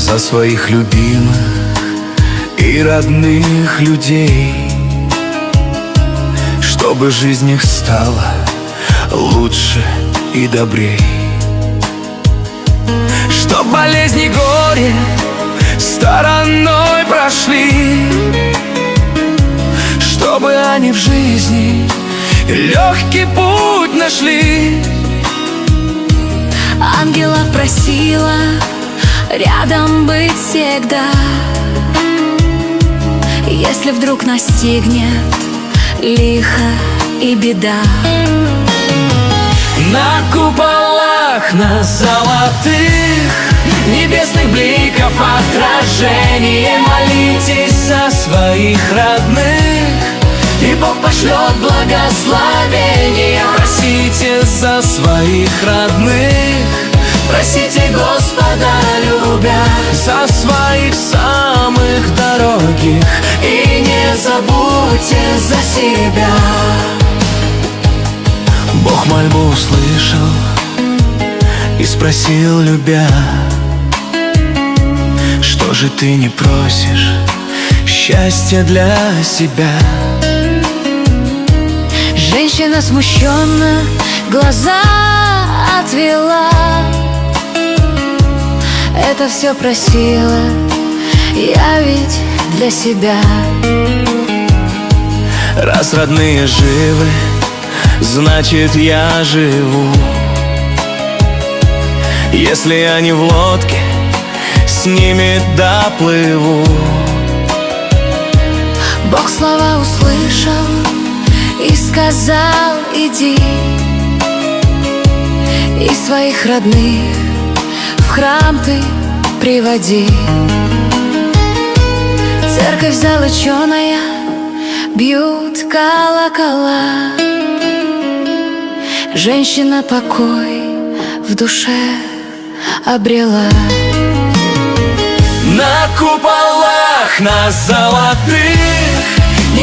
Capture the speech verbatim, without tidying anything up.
за своих любимых и родных людей, чтобы жизнь их стала лучше и добрей. Чтоб болезни и горе стороной прошли, чтобы они в жизни легкий путь нашли. Ангелов просила рядом быть всегда, если вдруг настигнет лихо и беда. На куполах, на золотых небесных бликов отражение молитесь за своих родных, и Бог пошлет благословения. Просите за своих родных, просите Господа любя, за своих самых дорогих, и не забудьте за себя. Бог мольбу услышал и спросил, любя: что же ты не просишь счастья для себя? Женщина смущенно глаза отвела. Это все просила я ведь для себя. Раз родные живы, значит я живу. Если они в лодке, с ними доплыву. Бог слова услышал и сказал: иди, и своих родных в храм ты приводи. Церковь золоченая, бьют колокола. Женщина покой в душе обрела. На куполах, на золотых